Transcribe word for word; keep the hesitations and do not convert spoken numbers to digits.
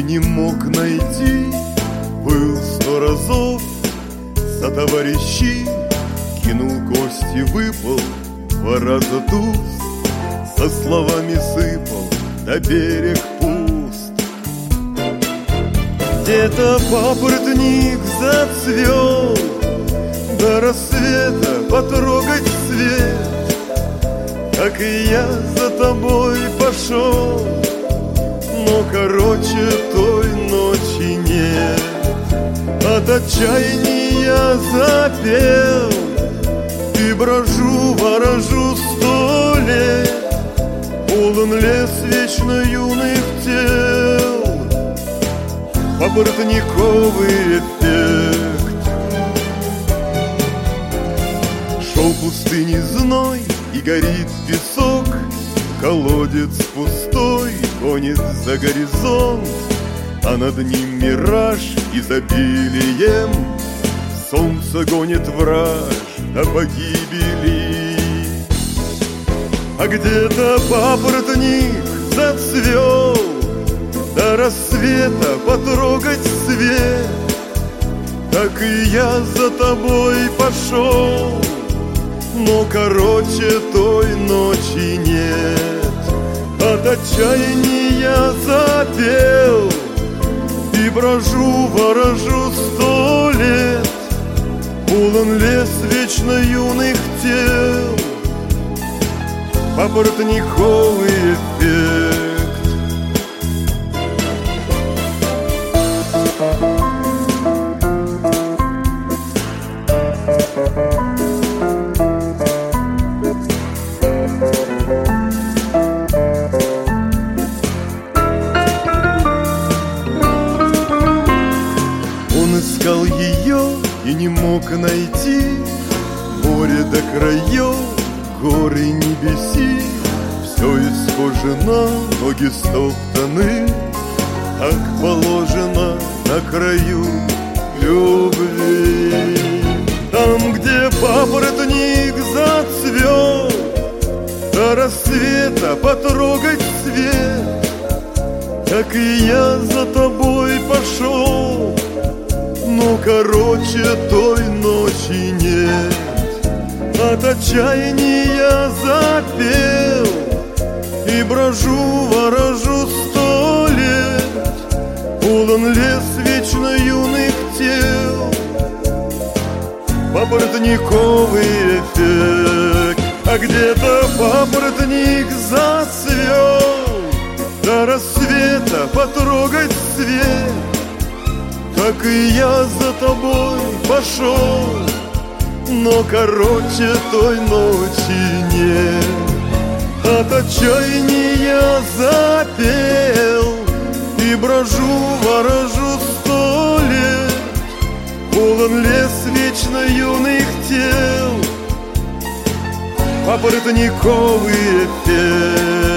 не мог найти. Был сто разов за товарищей, кинул кости, выпал два раза туз, со словами сыпал, да берег пуст. Где-то папоротник зацвел, до рассвета потрогать свет, как и я за тобой пошел, но короче той ночи нет. От отчаяния запел и брожу, ворожу сто лет, полон лес вечно юных тел, папоротниковый эффект. Шел пустыней зной и горит песок, колодец пустой гонит за горизонт, а над ним мираж изобилием. Солнце гонит враж до погибели. А где-то папоротник зацвел, до рассвета потрогать свет, так и я за тобой пошел, но короче той ночи нет. От отчаяния запел и брожу, ворожу сто лет, полон лес вечно юных тел, папоротниковый эффект. Искал ее и не мог найти, море до краев, горы небеси, все искажено, ноги стоптаны, как положено на краю любви. Там, где папоротник зацвел, до рассвета потрогать свет, так и я за тобой пошел, но короче той ночи нет. От отчаяния запел и брожу, ворожу сто лет, полон лес вечно юных тел, папоротниковый эффект. А где-то папоротник зацвел, до рассвета потрогать свет, так и я за тобой пошел, но короче той ночи нет. От отчаяния запел и брожу, ворожу сто лет, полон лес вечно юных тел, папоротниковый эффект.